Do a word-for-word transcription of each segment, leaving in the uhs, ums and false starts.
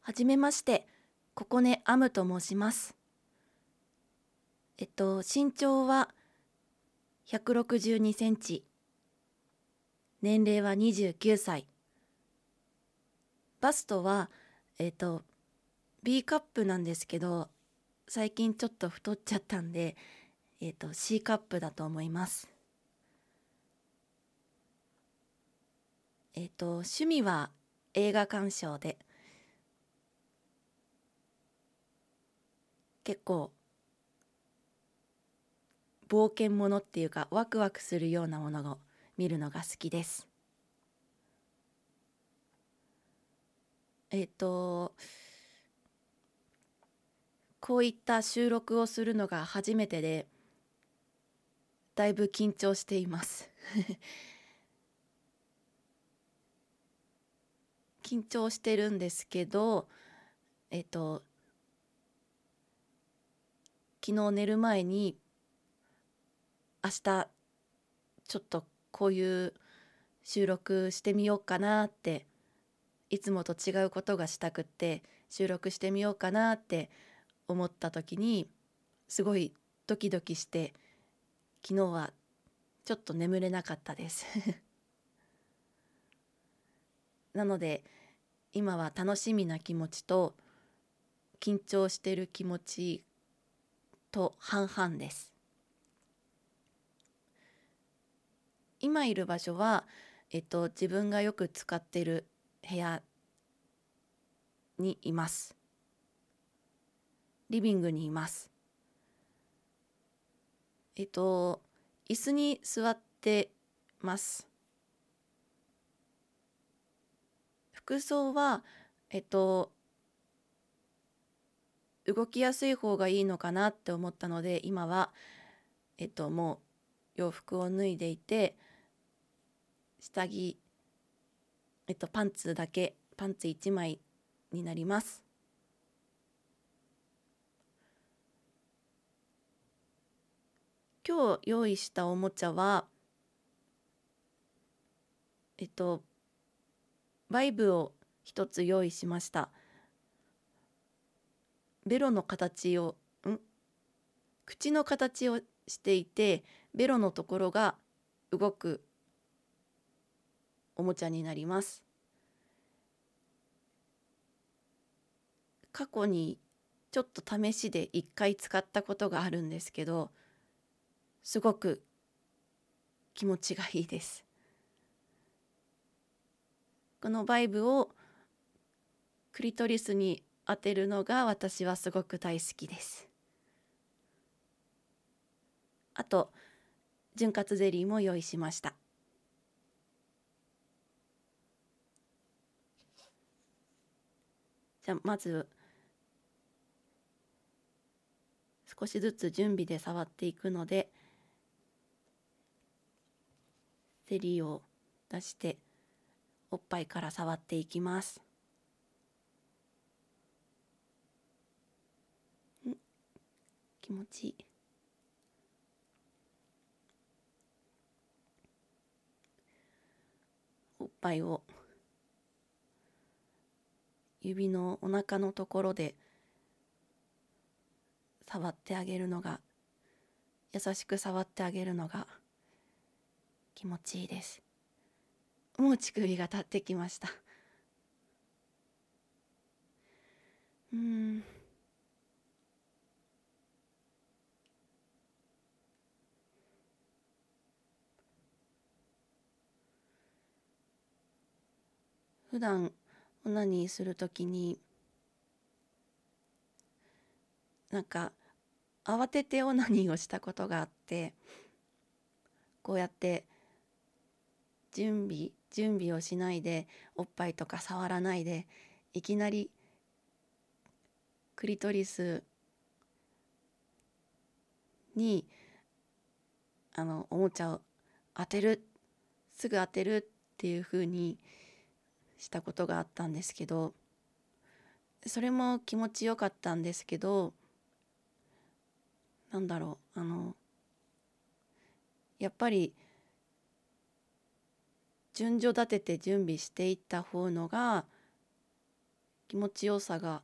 はじめまして、ここねアムと申します。えっと、身長はひゃくろくじゅうにセンチ、年齢はにじゅうきゅうさい。バストは、えっと、B カップなんですけど、最近ちょっと太っちゃったんで、えっと、C カップだと思います。えっと、趣味は映画鑑賞で、結構冒険ものっていうかワクワクするようなものを見るのが好きです。えっとこういった収録をするのが初めてで、だいぶ緊張しています緊張してるんですけど、えっと昨日寝る前に明日ちょっとこういう収録してみようかなって、いつもと違うことがしたくって収録してみようかなって思った時にすごいドキドキして、昨日はちょっと眠れなかったですなので今は楽しみな気持ちと緊張してる気持ちと半々です。今いる場所は、えっと、自分がよく使ってる部屋にいます。リビングにいます。えっと、椅子に座ってます。服装は、えっと、動きやすい方がいいのかなって思ったので、今は、えっと、もう洋服を脱いでいて、下着、えっと、パンツだけ、パンツいちまいになります。今日用意したおもちゃは、えっと、バイブを一つ用意しました。ベロの形を、ん口の形をしていて、ベロのところが動くおもちゃになります。過去にちょっと試しで一回使ったことがあるんですけど、すごく気持ちがいいです。このバイブをクリトリスに当てるのが私はすごく大好きです。あと、潤滑ゼリーも用意しました。じゃあまず少しずつ準備で触っていくので、ゼリーを出しておっぱいから触っていきます。ん気持ちいい。おっぱいを指のお腹のところで触ってあげるのが、優しく触ってあげるのが気持ちいいです。もう乳首が立ってきました。うーん普段オナニーするときになんか慌ててオナニーをしたことがあって、こうやって準備準備をしないでおっぱいとか触らないでいきなりクリトリスにあのおもちゃを当てる、すぐ当てるっていう風にしたことがあったんですけど、それも気持ちよかったんですけど、なんだろう、あのやっぱり順序立てて準備していった方のが気持ちよさが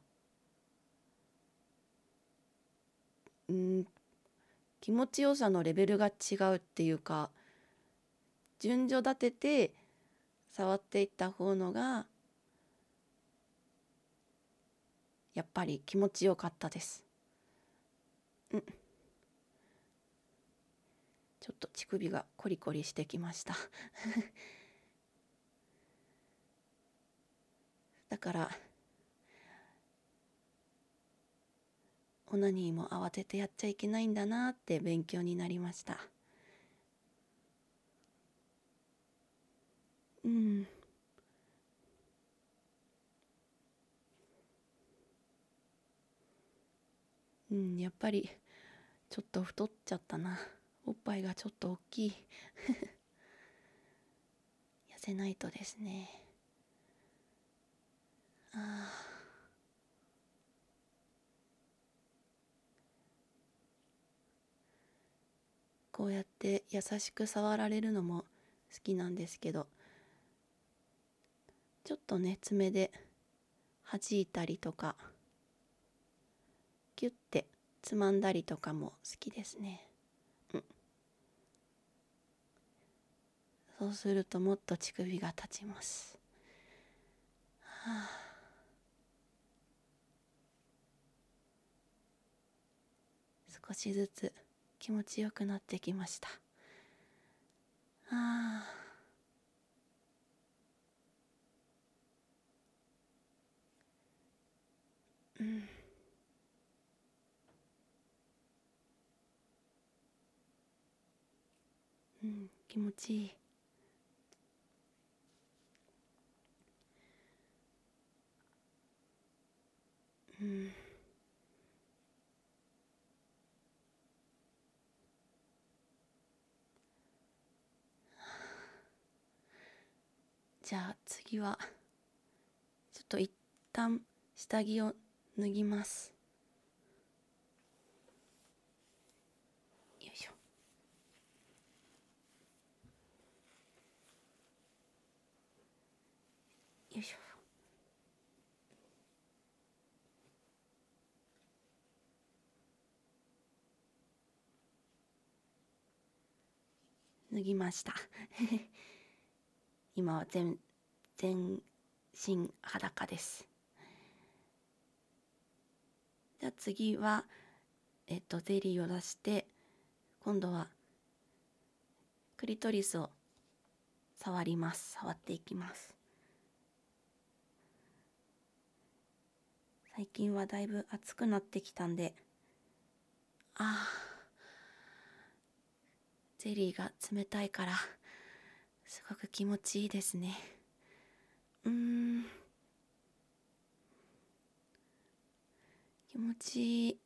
うん気持ちよさのレベルが違うっていうか、順序立てて触っていった方のがやっぱり気持ちよかったです。うんちょっと乳首がコリコリしてきましただからオナニーも慌ててやっちゃいけないんだなって勉強になりました。うんうんやっぱりちょっと太っちゃったな。おっぱいがちょっと大きい痩せないとですね。あこうやって優しく触られるのも好きなんですけど、ちょっとね爪で弾いたりとかキュッてつまんだりとかも好きですね。うんそうするともっと乳首が立ちます。はあ少しずつ気持ちよくなってきました。あーうんうん気持ちいい。うんじゃあ次はちょっと一旦下着を脱ぎます。よいしょ。よいしょ。脱ぎました今は全全身裸です。じゃあ次はえっとゼリーを出して、今度はクリトリスを触ります触っていきます。最近はだいぶ暑くなってきたんで、あーゼリーが冷たいからすごく気持ちいいですね。うーん気持ちいい。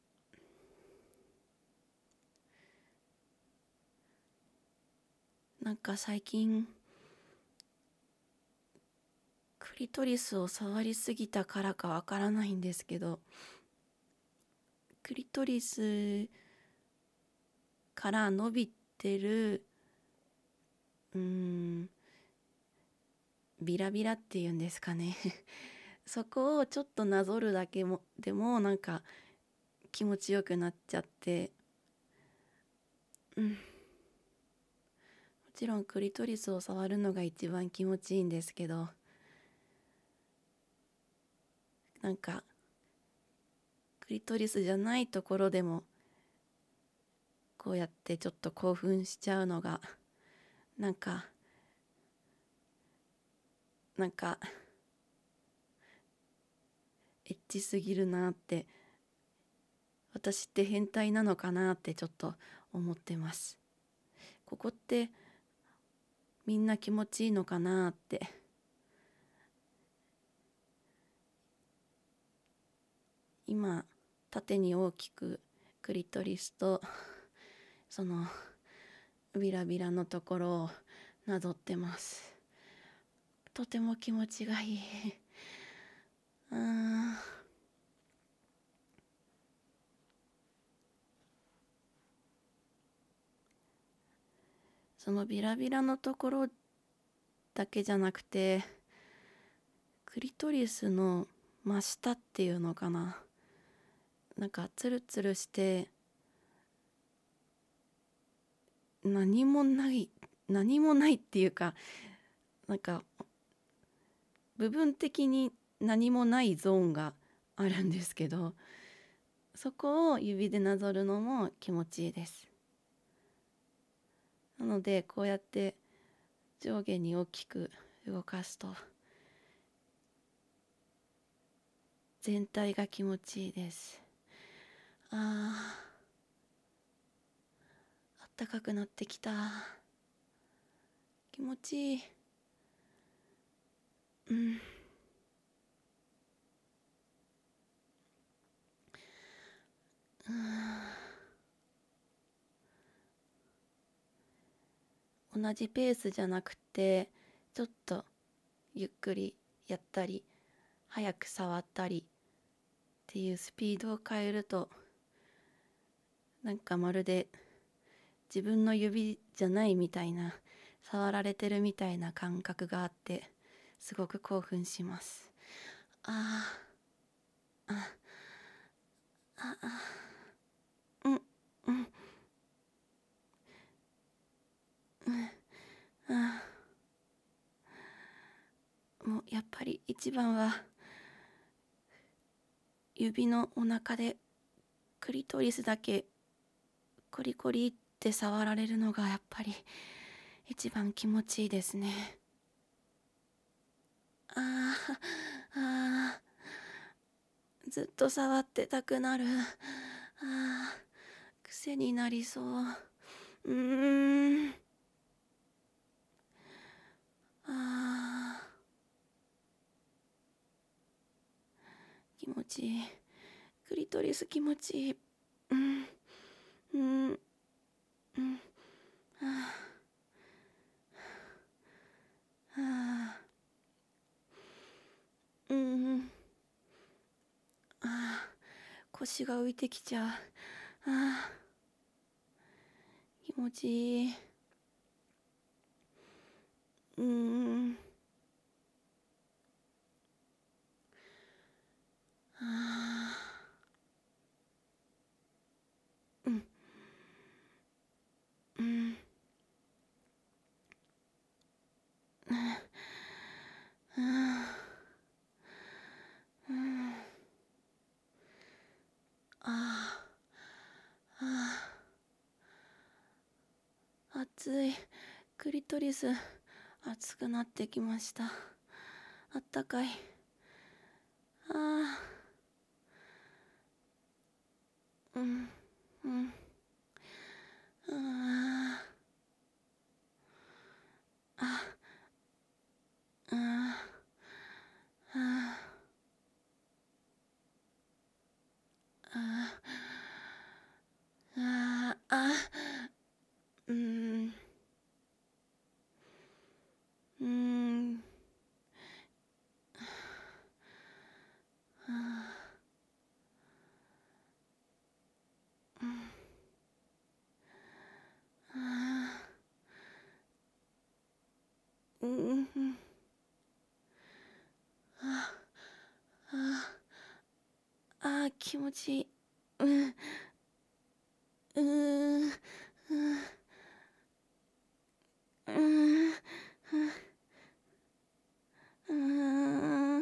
なんか最近クリトリスを触りすぎたからかわからないんですけど、クリトリスから伸びてるうーんビラビラっていうんですかねそこをちょっとなぞるだけもでもなんか気持ちよくなっちゃって、うんもちろんクリトリスを触るのが一番気持ちいいんですけど、なんかクリトリスじゃないところでもこうやってちょっと興奮しちゃうのがなんかなんかエッチすぎるなって、私って変態なのかなってちょっと思ってます。ここってみんな気持ちいいのかなって。今縦に大きくクリトリスとそのビラビラのところをなぞってます。とても気持ちがいいうん。そのビラビラのところだけじゃなくてクリトリスの真下っていうのかな、なんかツルツルして何もない何もないっていうか、なんか部分的に何もないゾーンがあるんですけど、そこを指でなぞるのも気持ちいいです。なのでこうやって上下に大きく動かすと全体が気持ちいいです。あー、あったかくなってきた。気持ちいい。うん同じペースじゃなくて、ちょっとゆっくりやったり早く触ったりっていうスピードを変えると、なんかまるで自分の指じゃないみたいな、触られてるみたいな感覚があって、すごく興奮します。あーあああうんうんうんあもうやっぱり一番は指のお腹でクリトリスだけコリコリって触られるのがやっぱり一番気持ちいいですね。あーあーずっと触ってたくなる。あー癖になりそう。うーんあー気持ちいい。クリトリス気持ちいい。うんうんうんあーあーうんあー腰が浮いてきちゃう。あー気持ちいい。うーんあーうんうんうんうんあーあー熱い。クリトリス熱くなってきました。あったかい。あーうんうんあーああああああうんうんあうんあうんあああ気持ちいい。うんうんうんうん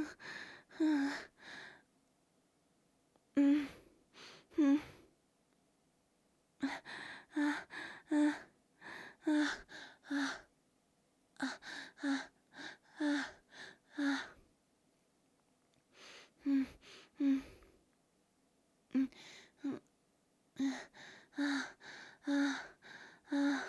うんうんああああああああうんうんうんうんあああ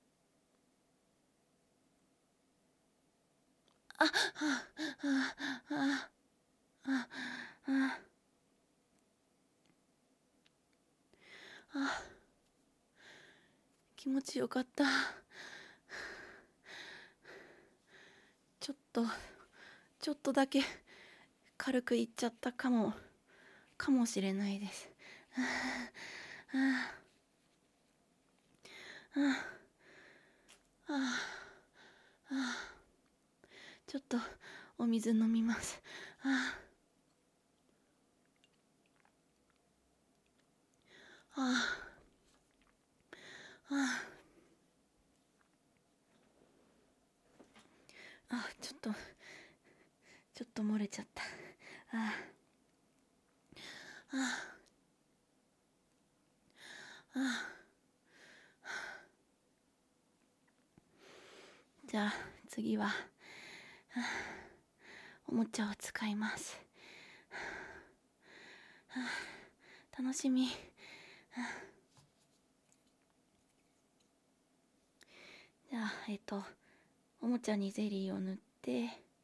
ああああああ気持ちよかった。ちょっとちょっとだけ軽くいっちゃったかもかもしれないです。ああああちょっとお水飲みます。ああああちょっとちょっと漏れちゃった。ああああじゃあ次はおもちゃを使います。楽しみ。じゃあえっとおもちゃにゼリーを塗って、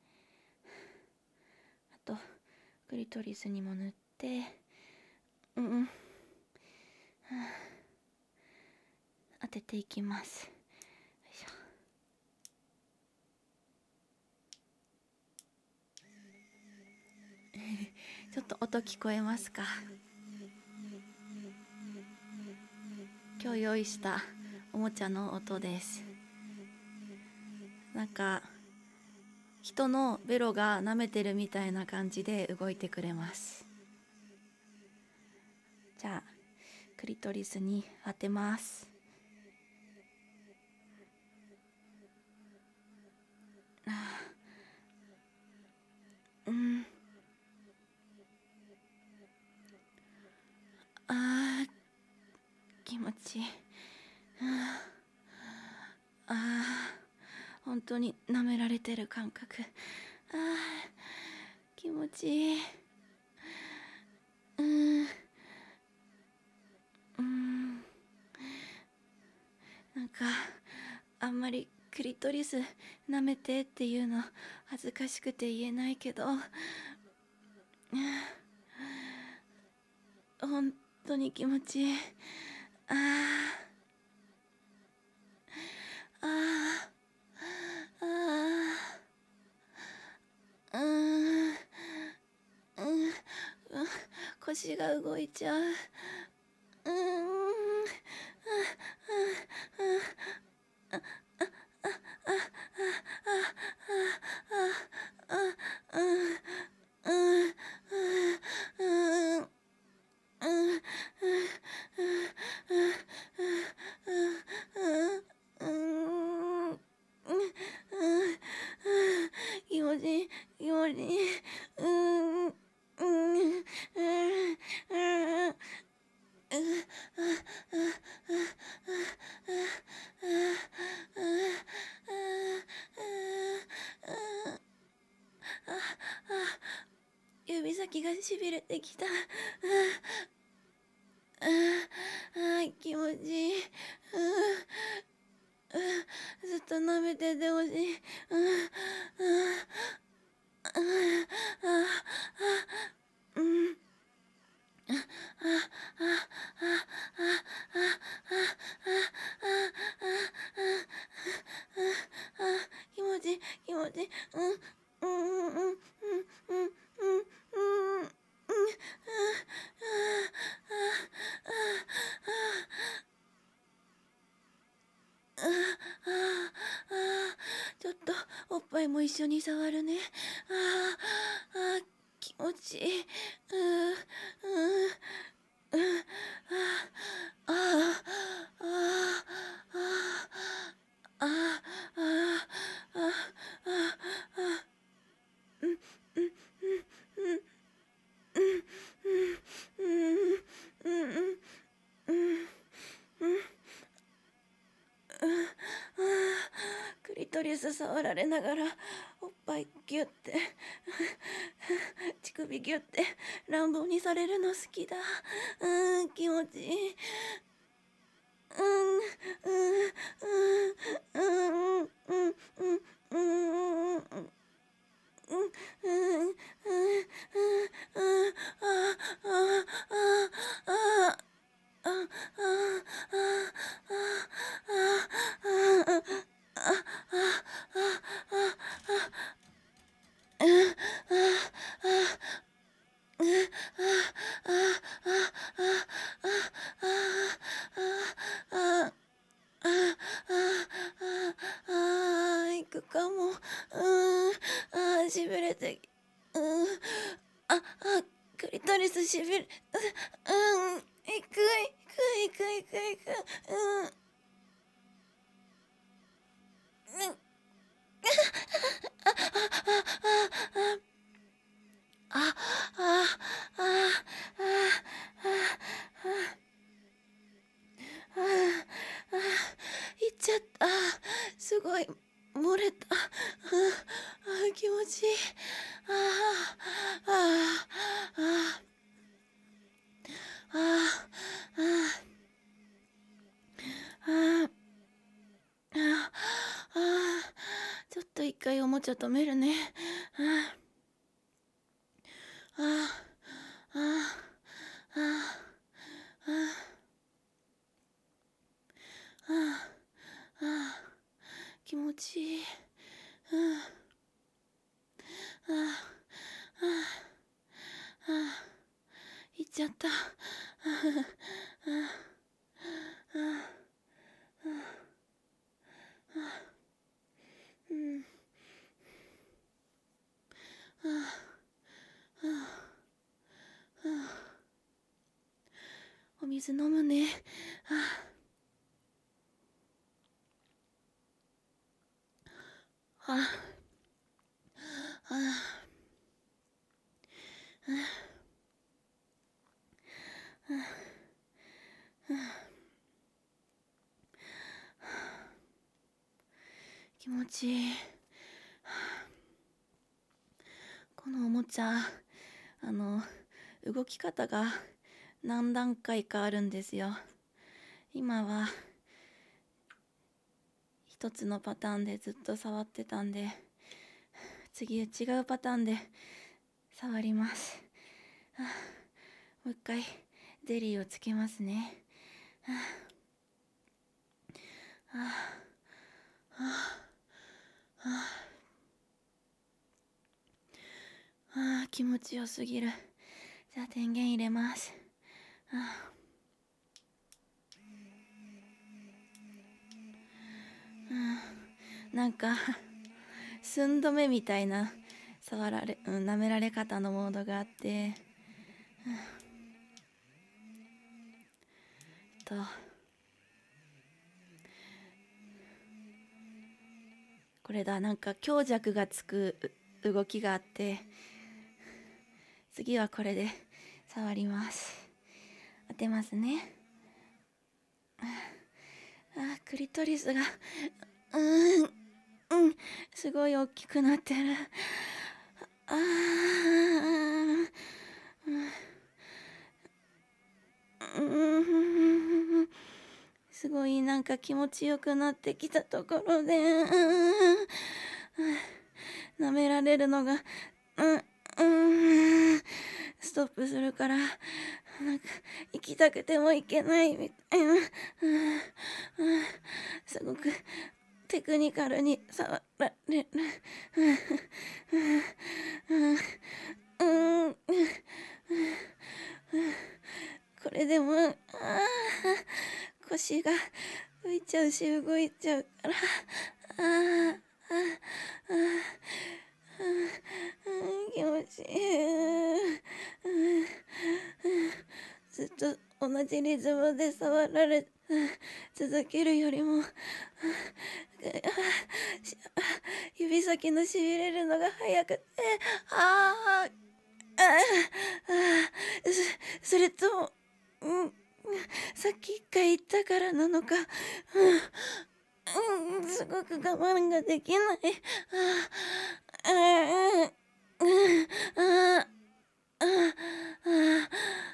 あとクリトリスにも塗って、うんうん当てていきます。よいしょ。ちょっと音聞こえますか？今日用意したおもちゃの音です。なんか人のベロが舐めてるみたいな感じで動いてくれます。じゃあクリトリスに当てます。あうんあー気持ちいい。ああ本当に舐められてる感覚。ああ気持ちいい。うんうんなんかあんまりクリトリス舐めてっていうの恥ずかしくて言えないけど、本当に気持ちいい。あああああうんうん腰が動いちゃう。うん気持ちいい気持ちいい。うんうん指先がしびれてきた。ああ気持ちいい。ずっと舐めててほしい。うん気持ちいい気持ちいい。うんうんうんうんうんうんうんちょっとおっぱいも一緒に触るね。ああ気持ちいい。うんうんうんああああああああうんうんうんうんうんうんうんクリトリス触られながらおっぱいギュって乳首ギュって乱暴にされるの好きだ。うん気持ちいい。うんうんうんうんうんうんうん行くかも。うんあしびれてうんああクリトリスしびれうん行く行くいくいくいく。うん。うん。あ、あ、あ、あ、あ、あ、あ、あ、いっちゃった。すごい漏れた。あ、気持ちいい。あ、あ、あ、あ、あ、あ、あ、あ、ちょっと一回おもちゃ止めるね。あ、あ、あ、あ、あ、あ、あ、気持ちいい。うん、あ、あ、あ、いっちゃった。あ、あ、あ、うん、あ、あ、あ、お水飲むね。あ、あ、あ、気持ちいい。このおもちゃ、あの動き方が何段階かあるんですよ。今は一つのパターンでずっと触ってたんで、次違うパターンで触ります。もう一回ゼリーをつけますね。あああああ、気持ちよすぎる。じゃあ電源入れます。ああ、なんか寸止めみたいな触られ、うん、舐められ方のモードがあって、えっとこれだ、なんか強弱がつく動きがあって、次はこれで触ります。当てますね。ああ、クリトリスがうーん、うん、すごい大きくなってる。ああ、うん、すごいなんか気持ちよくなってきたところで、うん、舐められるのが、うん、うん、ストップするから、なんか行きたくても行けないみたいな、うん、すごくテクニカルに触られる。うん、うん、これでも、あ腰が浮いちゃうし動いちゃうから、ああ、あ気持ちいい。ずっと同じリズムで触られ続けるよりも、指先のしびれるのが早くて、ああ、そそれとも、うん、さっき一回言ったからなのか、うん、うん、すごく我慢ができない。ああ、うん、ああ、ああ、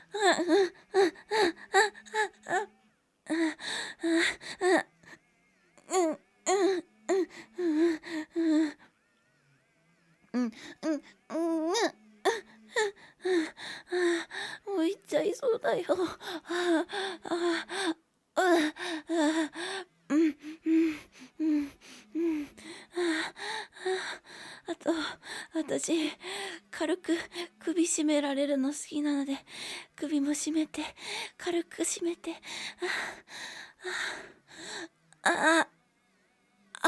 うん、うん、うん、もう行っちゃいそうだよ。ああ、ああ、うん、うん、うん、うん、あと、私、軽く首絞められるの好きなので、首も絞めて、軽く絞めて、ああ、あ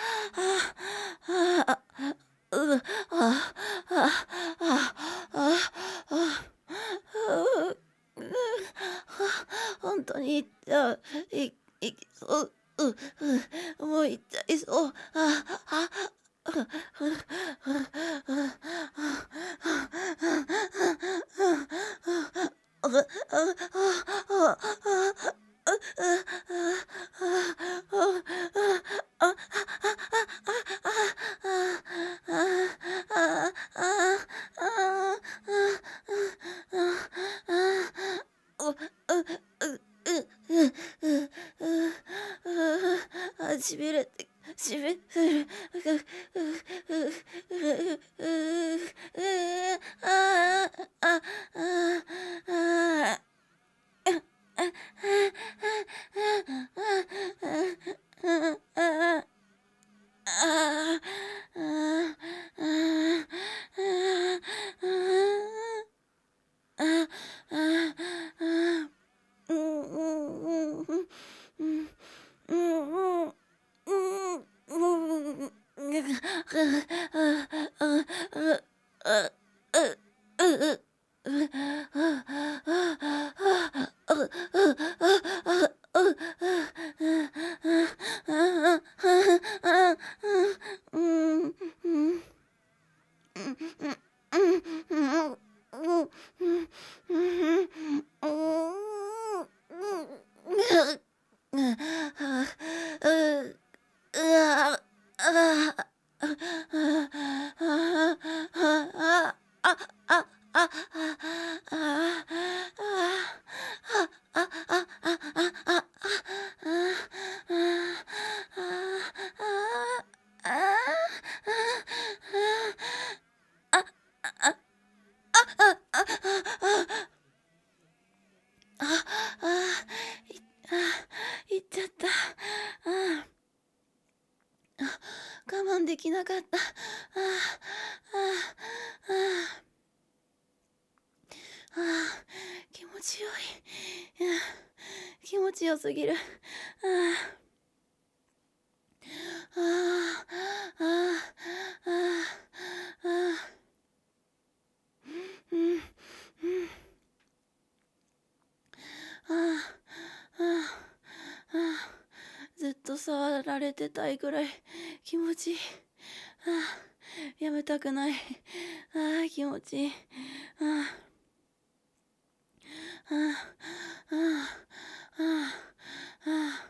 あ、ああ、う、あ、あ、あ、あ、あ、あ、本本当に行っちゃう。い、いきそう。う、う、もう行っちゃいそう。あ、あ、う、う、う、う、しびれて、しびれる。ああ、ああ、行っちゃった。我慢できなかった。ああ、ああ、ああ、気持ちよい。気持ちよすぎる。ああ、ああ、ああ、ああ、うん、うん、ああ、ああ、ずっと触られてたいぐらい気持ちいい。ああ、やめたくない。ああ、気持ちいい。ああ、ああ、ああ、ああ、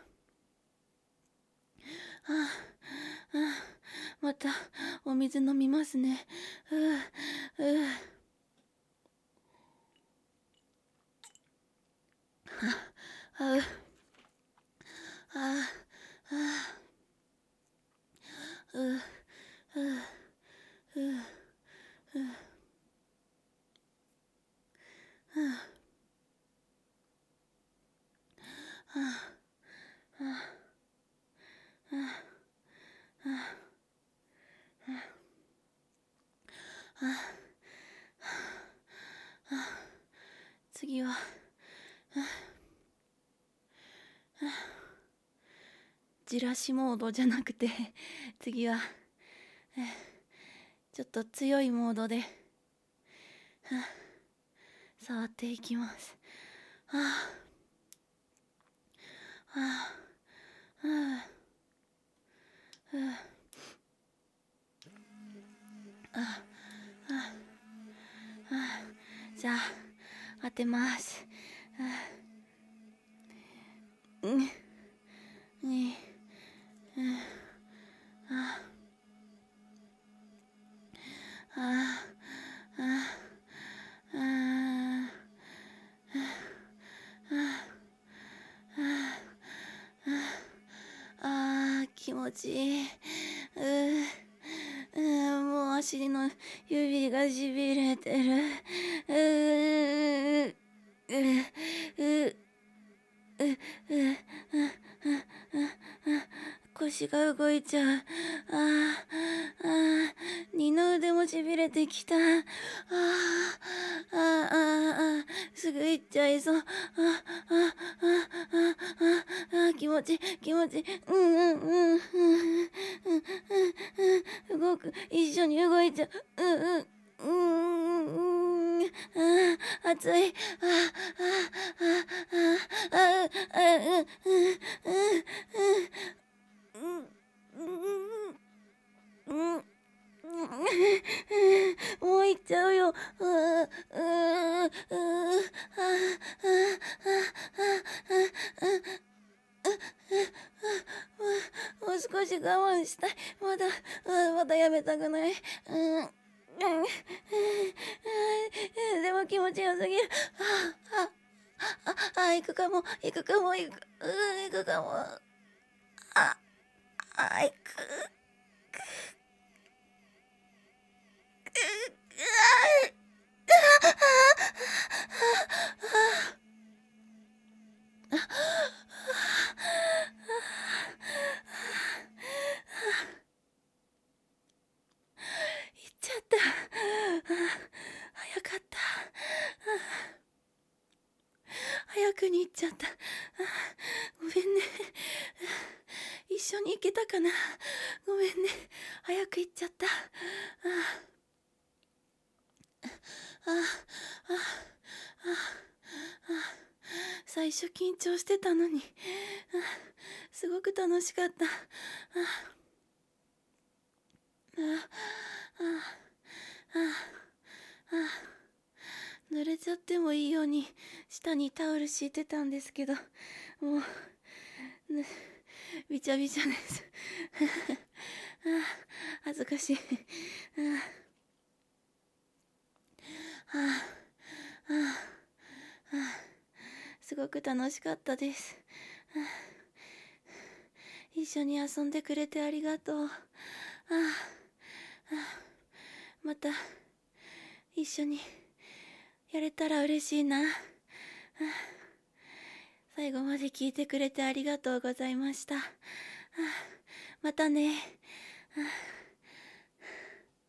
ああ、ああ、またお水飲みますね。うううあうああううううう次はじらしモードじゃなくて、次はちょっと強いモードで触っていきます。はあ、はあ、はあ、はあ、はあ、はあ、じゃあ当てます。はあ、うん、に、うん、ああ、ああ、ああ、ああ、気持ちいい。うーうーもう足の指がしびれてる。うーううううう腰が動いちゃう。ああ、ああ、二の腕もしびれてきた。ああ、ああ、ああ、すぐ行っちゃいそう。ああ、ああ、ああ、ああ、気持ちいい、気持ちいい。うんうんうんうんうんうん、動く、一緒に動いちゃう。うんうん。うーん、ああ、熱い。ああ、ああ、ああ、ああ、 もう行っちゃうよ。もう少し我慢したい。まだまだやめたくない。でも気持ちよすぎる。あああ行くかも行くかも行く行くかも。ああ行く。行っちゃった。早かった。早くに行っちゃった。ごめんね。一緒に行けたかな。ごめんね。早く行っちゃった。ああああ最初緊張してたのに、すごく楽しかった。ああああ濡れちゃってもいいように下にタオル敷いてたんですけど、もうびちゃびちゃです。恥ずかしい。すごく楽しかったです。一緒に遊んでくれてありがとう。また一緒にやれたら嬉しいな。最後まで聞いてくれてありがとうございました。またね。